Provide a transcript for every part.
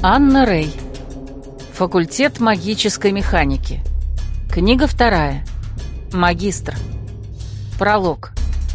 Анна Рэй. Факультет магической механики. Книга 2. Магистр. Пролог.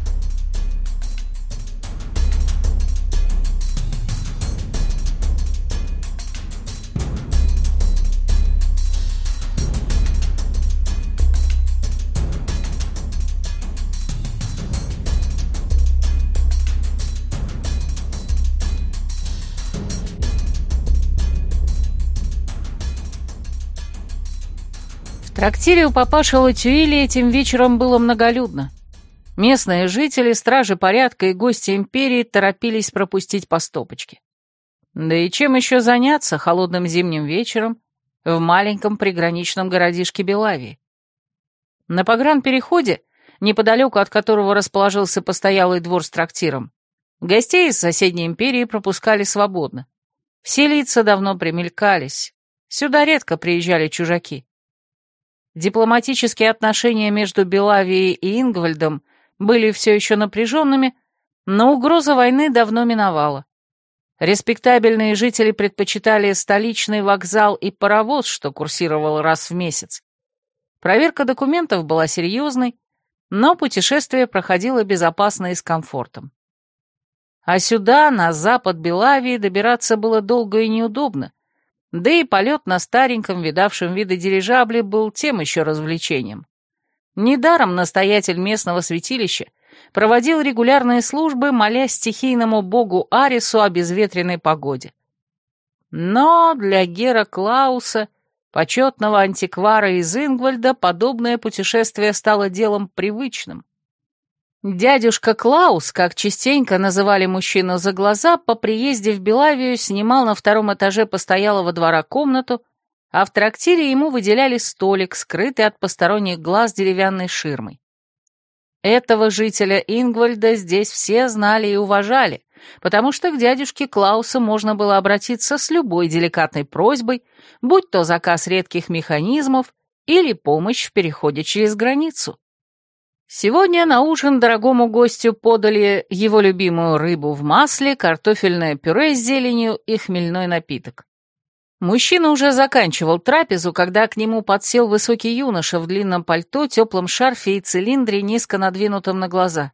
В трактире у папаши Латюили этим вечером было многолюдно. Местные жители, стражи порядка и гости империи торопились пропустить по стопочке. Да и чем еще заняться холодным зимним вечером в маленьком приграничном городишке Белавии? На погранпереходе, неподалеку от которого расположился постоялый двор с трактиром, гостей из соседней империи пропускали свободно. Все лица давно примелькались, сюда редко приезжали чужаки. Дипломатические отношения между Белавией и Ингвальдом были все еще напряженными, но угроза войны давно миновала. Респектабельные жители предпочитали столичный вокзал и паровоз, что курсировал раз в месяц. Проверка документов была серьезной, но путешествие проходило безопасно и с комфортом. А сюда, на запад Белавии, добираться было долго и неудобно, да и полет на стареньком, видавшем виды дирижабле был тем еще развлечением. Недаром настоятель местного святилища проводил регулярные службы, молясь стихийному богу Арису о безветренной погоде. Но для Гера Клауса, почетного антиквара из Ингвальда, подобное путешествие стало делом привычным. Дядюшка Клаус, как частенько называли мужчину за глаза, по приезде в Белавию снимал на 2-м этаже постоялого двора комнату, а в трактире ему выделяли столик, скрытый от посторонних глаз деревянной ширмой. Этого жителя Ингвальда здесь все знали и уважали, потому что к дядюшке Клаусу можно было обратиться с любой деликатной просьбой, будь то заказ редких механизмов или помощь в переходе через границу. Сегодня на ужин дорогому гостю подали его любимую рыбу в масле, картофельное пюре с зеленью и хмельной напиток. Мужчина уже заканчивал трапезу, когда к нему подсел высокий юноша в длинном пальто, теплом шарфе и цилиндре, низко надвинутом на глаза.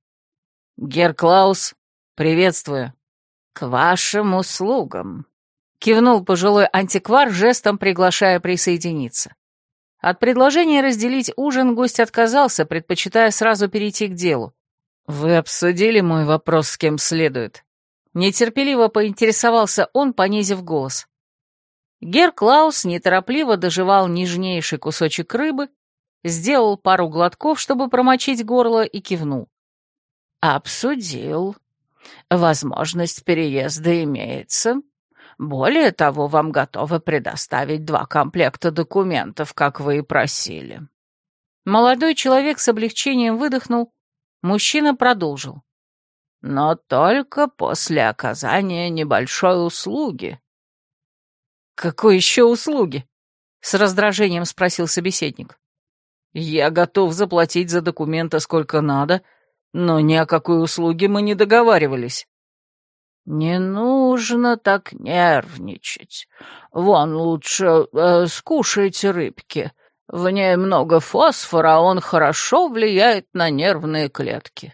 «Гер Клаус, приветствую». «К вашим услугам», — кивнул пожилой антиквар, жестом приглашая присоединиться. От предложения разделить ужин гость отказался, предпочитая сразу перейти к делу. «Вы обсудили мой вопрос с кем следует?» Нетерпеливо поинтересовался он, понизив голос. Гер Клаус неторопливо дожевал нежнейший кусочек рыбы, сделал пару глотков, чтобы промочить горло, и кивнул. «Обсудил. Возможность переезда имеется. Более того, вам готовы предоставить 2 комплекта документов, как вы и просили». Молодой человек с облегчением выдохнул, мужчина продолжил. «Но только после оказания небольшой услуги». «Какой еще услуги?» — с раздражением спросил собеседник. «Я готов заплатить за документы сколько надо, но ни о какой услуге мы не договаривались». «Не нужно так нервничать. Вон лучше скушайте рыбки. В ней много фосфора, а он хорошо влияет на нервные клетки».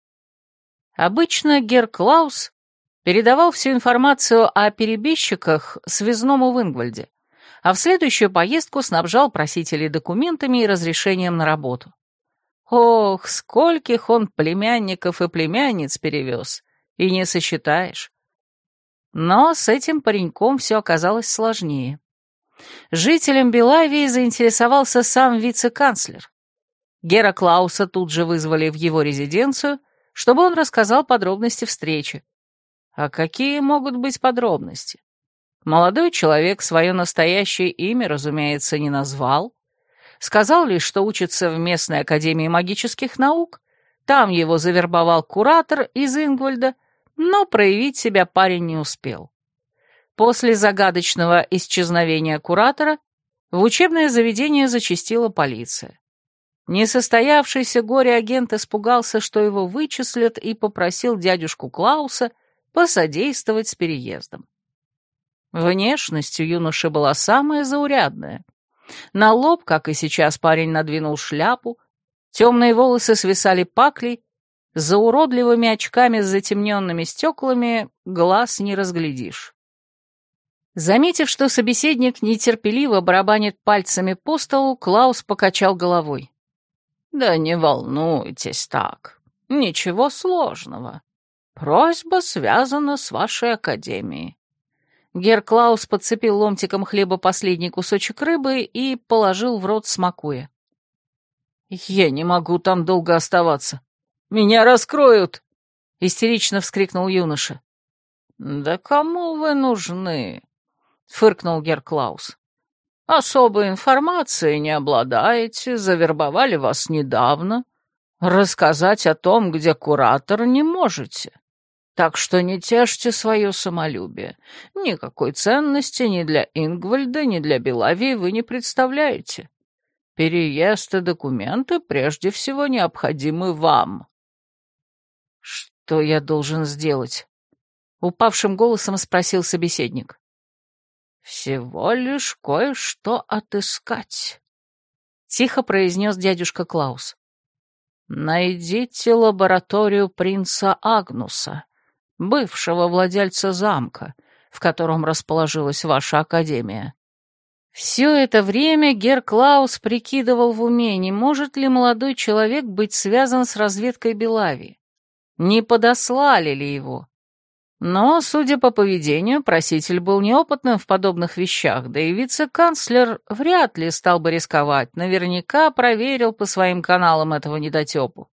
Обычно Гер Клаус передавал всю информацию о перебежчиках связному в Ингвальде, а в следующую поездку снабжал просителей документами и разрешением на работу. Ох, скольких он племянников и племянниц перевез, и не сосчитаешь. Но с этим пареньком все оказалось сложнее. Жителем Белавии заинтересовался сам вице-канцлер. Гера Клауса тут же вызвали в его резиденцию, чтобы он рассказал подробности встречи. А какие могут быть подробности? Молодой человек свое настоящее имя, разумеется, не назвал. Сказал лишь, что учится в местной академии магических наук. Там его завербовал куратор из Ингвальда, но проявить себя парень не успел. После загадочного исчезновения куратора в учебное заведение зачастила полиция. Несостоявшийся горе-агент испугался, что его вычислят, и попросил дядюшку Клауса посодействовать с переездом. Внешность у юноши была самая заурядная. На лоб, как и сейчас, парень надвинул шляпу, темные волосы свисали паклей, за уродливыми очками с затемненными стеклами глаз не разглядишь. Заметив, что собеседник нетерпеливо барабанит пальцами по столу, Клаус покачал головой. «Да не волнуйтесь так, ничего сложного. Просьба связана с вашей академией». Герр Клаус подцепил ломтиком хлеба последний кусочек рыбы и положил в рот, смакуя. «Я не могу там долго оставаться. Меня раскроют!» — истерично вскрикнул юноша. «Да кому вы нужны?» — фыркнул Герр Клаус. «Особой информацией не обладаете, завербовали вас недавно. Рассказать о том, где куратор, не можете. Так что не тешьте свое самолюбие. Никакой ценности ни для Ингвальда, ни для Белавии вы не представляете. Переезд и документы прежде всего необходимы вам». «Что я должен сделать?» — упавшим голосом спросил собеседник. «Всего лишь кое-что отыскать», — тихо произнес дядюшка Клаус. «Найдите лабораторию принца Агнуса, бывшего владельца замка, в котором расположилась ваша академия». Все это время Герр Клаус прикидывал в уме, не может ли молодой человек быть связан с разведкой Белавии. Не подослали ли его? Но, судя по поведению, проситель был неопытным в подобных вещах, да и вице-канцлер вряд ли стал бы рисковать, наверняка проверил по своим каналам этого недотепу.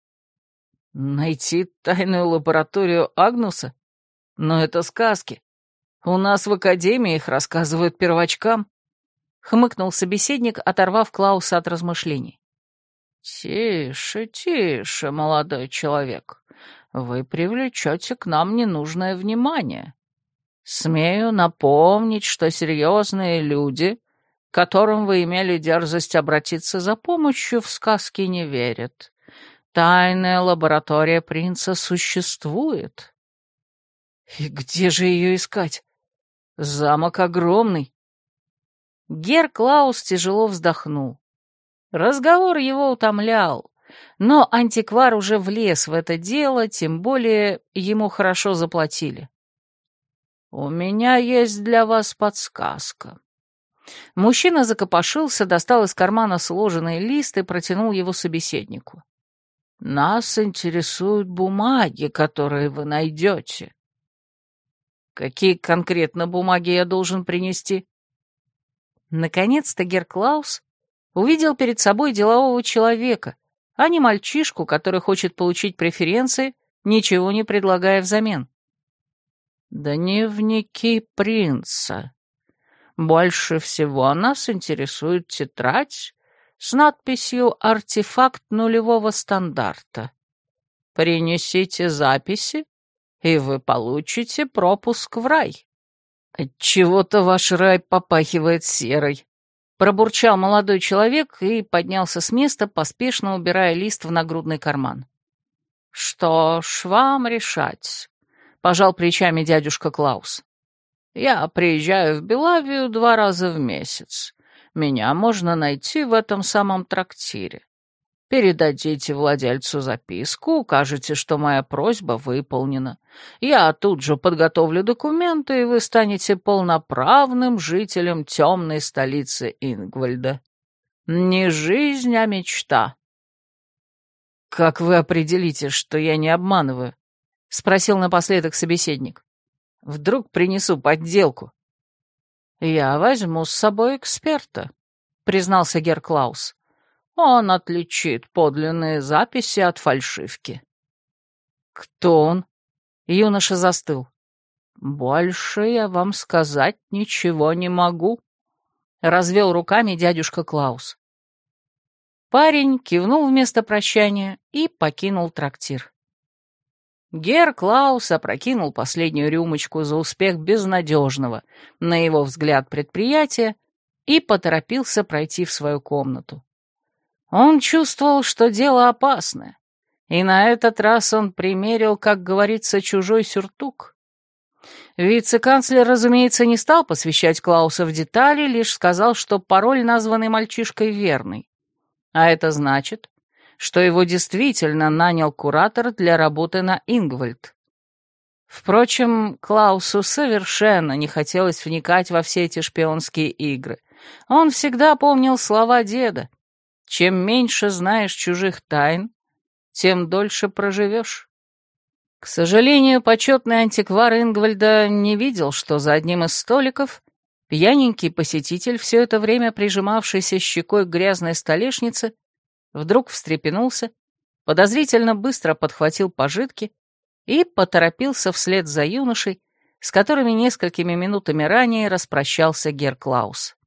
Найти тайную лабораторию Агнуса? Но это сказки. У нас в академии их рассказывают первочкам. Хмыкнул собеседник, оторвав Клауса от размышлений. «Тише, тише, молодой человек. Вы привлечете к нам ненужное внимание. Смею напомнить, что серьезные люди, которым вы имели дерзость обратиться за помощью, в сказки не верят. Тайная лаборатория принца существует». «И где же ее искать? Замок огромный». Герр Клаус тяжело вздохнул. Разговор его утомлял, но антиквар уже влез в это дело, тем более ему хорошо заплатили. «У меня есть для вас подсказка». Мужчина закопошился, достал из кармана сложенный лист и протянул его собеседнику. «Нас интересуют бумаги, которые вы найдете». «Какие конкретно бумаги я должен принести?» Наконец-то Герр Клаус увидел перед собой делового человека, а не мальчишку, который хочет получить преференции, ничего не предлагая взамен. «Дневники принца. Больше всего нас интересует тетрадь с надписью «Артефакт нулевого стандарта». Принесите записи, и вы получите пропуск в рай». «Отчего-то ваш рай попахивает серой», — пробурчал молодой человек и поднялся с места, поспешно убирая лист в нагрудный карман. «Что ж, вам решать», — пожал плечами дядюшка Клаус. «Я приезжаю в Белавию 2 раза в месяц. Меня можно найти в этом самом трактире. Передадите владельцу записку, укажете, что моя просьба выполнена. Я тут же подготовлю документы, и вы станете полноправным жителем темной столицы Ингвальда. Не жизнь, а мечта». «Как вы определите, что я не обманываю?» — спросил напоследок собеседник. «Вдруг принесу подделку?» «Я возьму с собой эксперта», — признался Герр Клаус. «Он отличит подлинные записи от фальшивки». «Кто он?» — юноша застыл. «Больше я вам сказать ничего не могу», — развел руками дядюшка Клаус. Парень кивнул вместо прощания и покинул трактир. Герр Клаус опрокинул последнюю рюмочку за успех безнадежного, на его взгляд, предприятия и поторопился пройти в свою комнату. Он чувствовал, что дело опасное, и на этот раз он примерил, как говорится, чужой сюртук. Вице-канцлер, разумеется, не стал посвящать Клауса в детали, лишь сказал, что пароль, названный мальчишкой, верный. А это значит, что его действительно нанял куратор для работы на Ингвальд. Впрочем, Клаусу совершенно не хотелось вникать во все эти шпионские игры. Он всегда помнил слова деда: «Чем меньше знаешь чужих тайн, тем дольше проживешь». К сожалению, почетный антиквар Ингвальда не видел, что за одним из столиков пьяненький посетитель, все это время прижимавшийся щекой к грязной столешнице, вдруг встрепенулся, подозрительно быстро подхватил пожитки и поторопился вслед за юношей, с которыми несколькими минутами ранее распрощался гер Клаус.